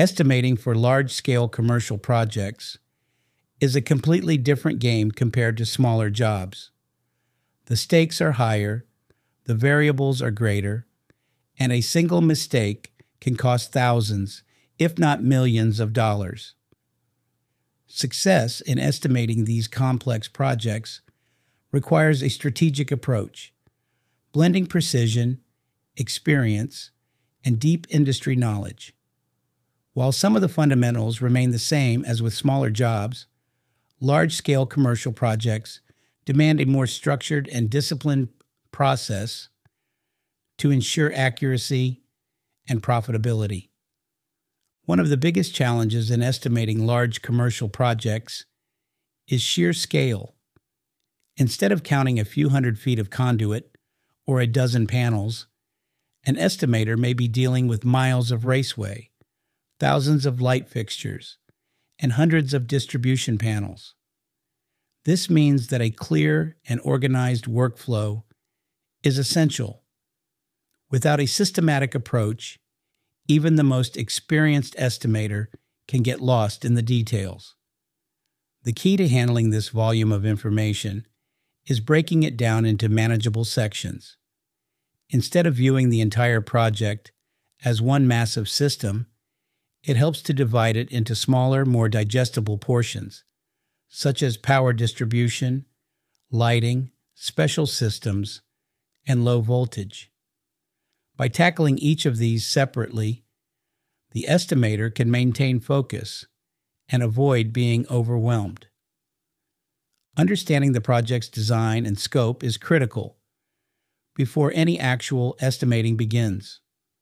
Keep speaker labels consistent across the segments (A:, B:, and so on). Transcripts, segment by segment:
A: Estimating for large-scale commercial projects is a completely different game compared to smaller jobs. The stakes are higher, the variables are greater, and a single mistake can cost thousands, if not millions of dollars. Success in estimating these complex projects requires a strategic approach, blending precision, experience, and deep industry knowledge. While some of the fundamentals remain the same as with smaller jobs, large-scale commercial projects demand a more structured and disciplined process to ensure accuracy and profitability. One of the biggest challenges in estimating large commercial projects is sheer scale. Instead of counting a few hundred feet of conduit or a dozen panels, an estimator may be dealing with miles of raceway, thousands of light fixtures, and hundreds of distribution panels. This means that a clear and organized workflow is essential. Without a systematic approach, even the most experienced estimator can get lost in the details. The key to handling this volume of information is breaking it down into manageable sections. Instead of viewing the entire project as one massive system, it helps to divide it into smaller, more digestible portions, such as power distribution, lighting, special systems, and low voltage. By tackling each of these separately, the estimator can maintain focus and avoid being overwhelmed. Understanding the project's design and scope is critical before any actual estimating begins.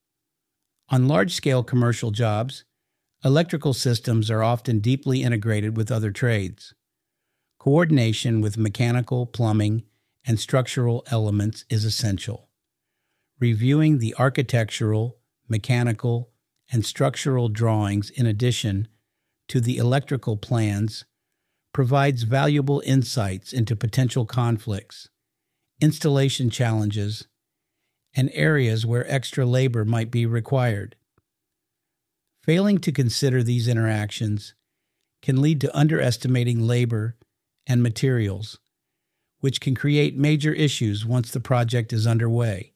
A: On large-scale commercial jobs, electrical systems are often deeply integrated with other trades. Coordination with mechanical, plumbing, and structural elements is essential. Reviewing the architectural, mechanical, and structural drawings in addition to the electrical plans provides valuable insights into potential conflicts, installation challenges, and areas where extra labor might be required. Failing to consider these interactions can lead to underestimating labor and materials, which can create major issues once the project is underway.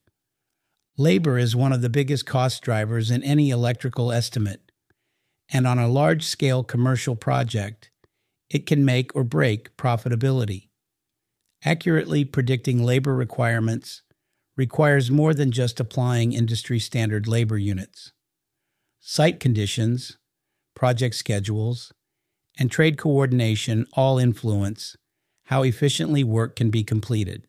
A: Labor is one of the biggest cost drivers in any electrical estimate, and on a large-scale commercial project, it can make or break profitability. Accurately predicting labor requirements requires more than just applying industry-standard labor units. Site conditions, project schedules, and trade coordination all influence how efficiently work can be completed.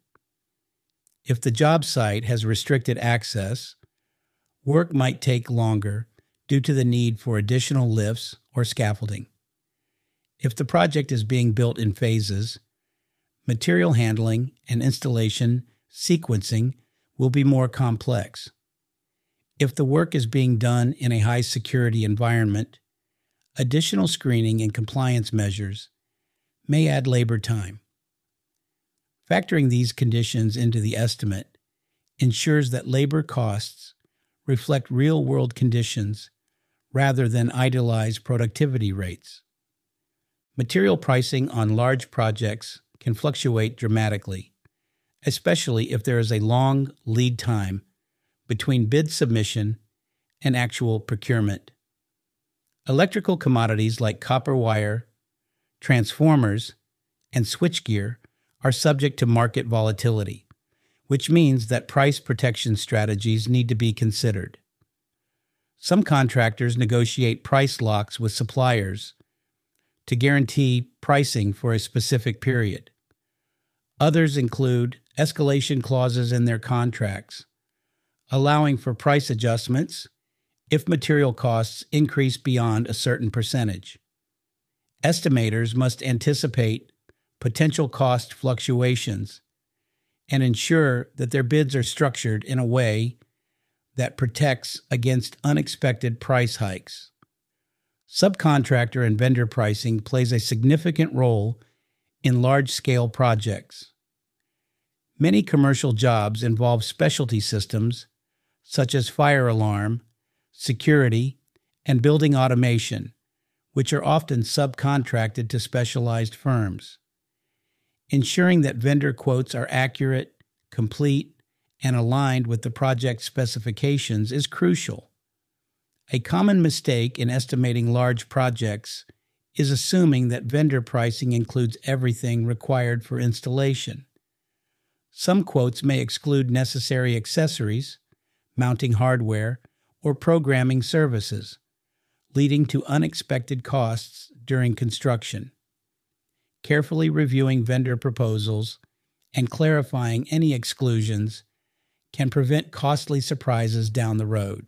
A: If the job site has restricted access, work might take longer due to the need for additional lifts or scaffolding. If the project is being built in phases, material handling and installation sequencing will be more complex. If the work is being done in a high-security environment, additional screening and compliance measures may add labor time. Factoring these conditions into the estimate ensures that labor costs reflect real-world conditions rather than idealized productivity rates. Material pricing on large projects can fluctuate dramatically, especially if there is a long lead time between bid submission and actual procurement. Electrical commodities like copper wire, transformers, and switchgear are subject to market volatility, which means that price protection strategies need to be considered. Some contractors negotiate price locks with suppliers to guarantee pricing for a specific period. Others include escalation clauses in their contracts, allowing for price adjustments if material costs increase beyond a certain percentage. Estimators must anticipate potential cost fluctuations and ensure that their bids are structured in a way that protects against unexpected price hikes. Subcontractor and vendor pricing plays a significant role in large-scale projects. Many commercial jobs involve specialty systems such as fire alarm, security, and building automation, which are often subcontracted to specialized firms. Ensuring that vendor quotes are accurate, complete, and aligned with the project specifications is crucial. A common mistake in estimating large projects is assuming that vendor pricing includes everything required for installation. Some quotes may exclude necessary accessories, mounting hardware, or programming services, leading to unexpected costs during construction. Carefully reviewing vendor proposals and clarifying any exclusions can prevent costly surprises down the road.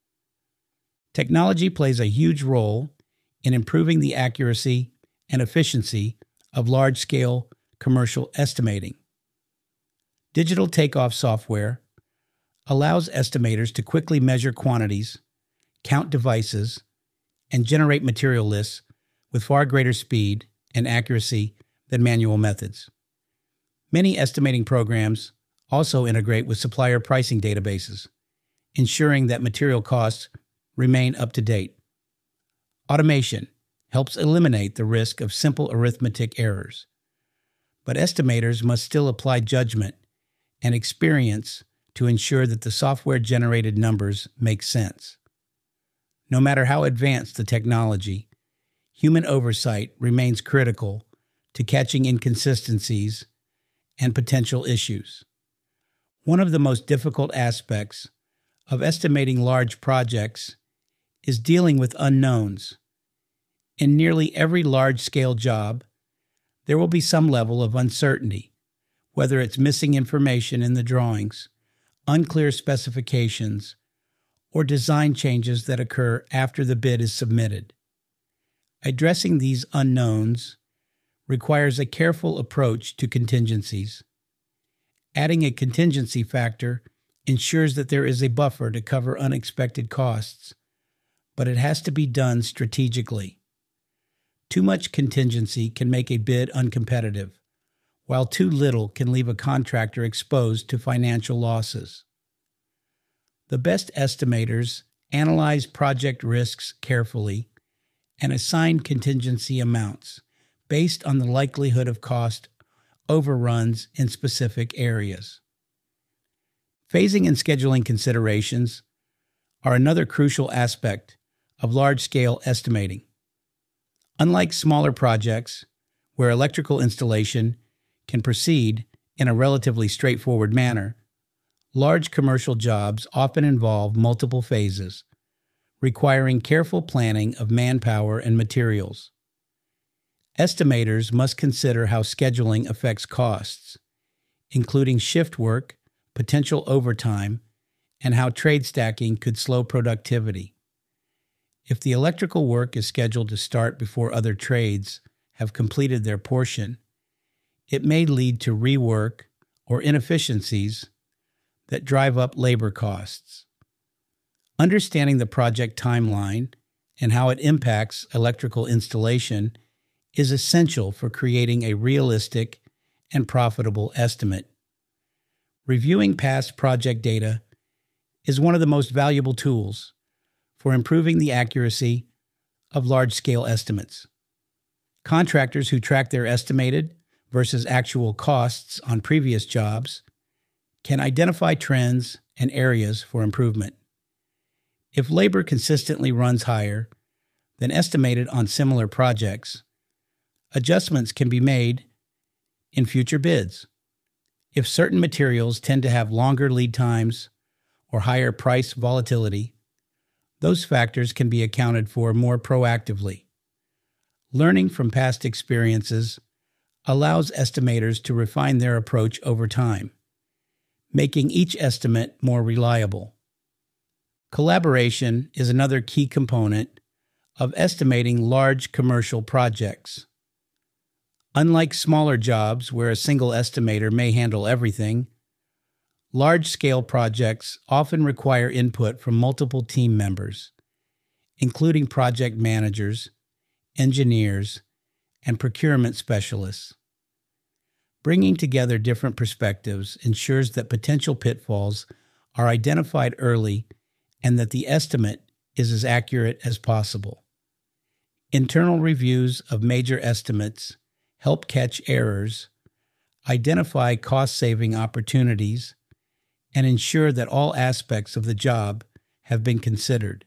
A: Technology plays a huge role in improving the accuracy and efficiency of large-scale commercial estimating. Digital takeoff software allows estimators to quickly measure quantities, count devices, and generate material lists with far greater speed and accuracy than manual methods. Many estimating programs also integrate with supplier pricing databases, ensuring that material costs remain up to date. Automation helps eliminate the risk of simple arithmetic errors, but estimators must still apply judgment and experience to ensure that the software-generated numbers make sense. No matter how advanced the technology, human oversight remains critical to catching inconsistencies and potential issues. One of the most difficult aspects of estimating large projects is dealing with unknowns. In nearly every large-scale job, there will be some level of uncertainty, whether it's missing information in the drawings, unclear specifications, or design changes that occur after the bid is submitted. Addressing these unknowns requires a careful approach to contingencies. Adding a contingency factor ensures that there is a buffer to cover unexpected costs, but it has to be done strategically. Too much contingency can make a bid uncompetitive, while too little can leave a contractor exposed to financial losses. The best estimators analyze project risks carefully and assign contingency amounts based on the likelihood of cost overruns in specific areas. Phasing and scheduling considerations are another crucial aspect of large-scale estimating. Unlike smaller projects, where electrical installation can proceed in a relatively straightforward manner, large commercial jobs often involve multiple phases, requiring careful planning of manpower and materials. Estimators must consider how scheduling affects costs, including shift work, potential overtime, and how trade stacking could slow productivity. If the electrical work is scheduled to start before other trades have completed their portion, it may lead to rework or inefficiencies that drive up labor costs. Understanding the project timeline and how it impacts electrical installation is essential for creating a realistic and profitable estimate. Reviewing past project data is one of the most valuable tools for improving the accuracy of large-scale estimates. Contractors who track their estimated versus actual costs on previous jobs can identify trends and areas for improvement. If labor consistently runs higher than estimated on similar projects, adjustments can be made in future bids. If certain materials tend to have longer lead times or higher price volatility, those factors can be accounted for more proactively. Learning from past experiences allows estimators to refine their approach over time, making each estimate more reliable. Collaboration is another key component of estimating large commercial projects. Unlike smaller jobs where a single estimator may handle everything, large-scale projects often require input from multiple team members, including project managers, engineers, and procurement specialists. Bringing together different perspectives ensures that potential pitfalls are identified early and that the estimate is as accurate as possible. Internal reviews of major estimates help catch errors, identify cost-saving opportunities, and ensure that all aspects of the job have been considered.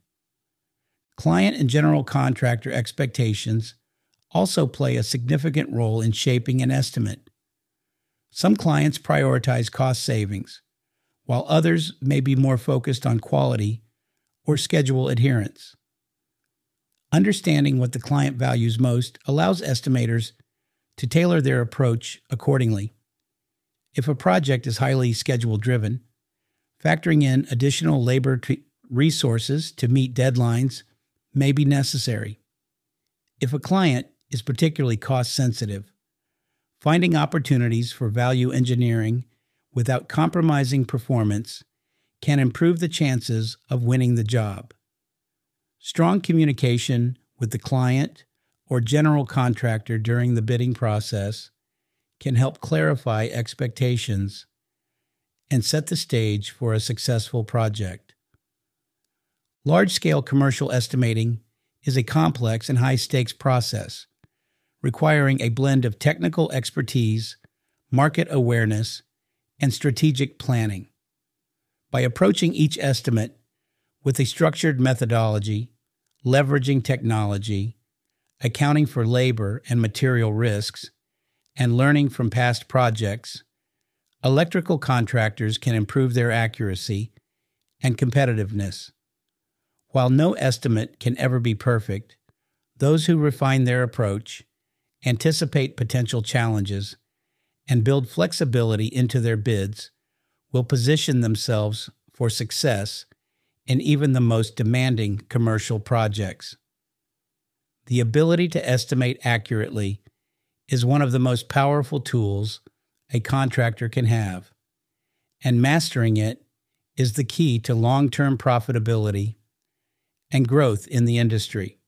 A: Client and general contractor expectations also play a significant role in shaping an estimate. Some clients prioritize cost savings, while others may be more focused on quality or schedule adherence. Understanding what the client values most allows estimators to tailor their approach accordingly. If a project is highly schedule-driven, factoring in additional labor resources to meet deadlines may be necessary. If a client is particularly cost-sensitive, finding opportunities for value engineering without compromising performance can improve the chances of winning the job. Strong communication with the client or general contractor during the bidding process can help clarify expectations and set the stage for a successful project. Large-scale commercial estimating is a complex and high-stakes process, requiring a blend of technical expertise, market awareness, and strategic planning. By approaching each estimate with a structured methodology, leveraging technology, accounting for labor and material risks, and learning from past projects, electrical contractors can improve their accuracy and competitiveness. While no estimate can ever be perfect, those who refine their approach, anticipate potential challenges, and build flexibility into their bids will position themselves for success in even the most demanding commercial projects. The ability to estimate accurately is one of the most powerful tools a contractor can have, and mastering it is the key to long-term profitability and growth in the industry.